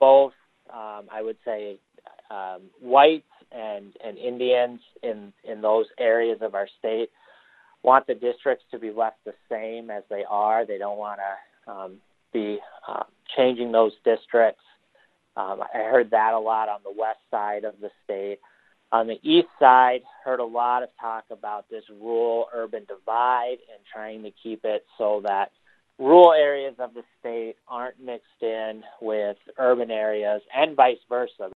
both, I would say, whites and Indians in those areas of our state want the districts to be left the same as they are. They don't want to be changing those districts. I heard that a lot on the west side of the state. On the east side, heard a lot of talk about this rural-urban divide and trying to keep it so that rural areas of the state aren't mixed in with urban areas and vice versa.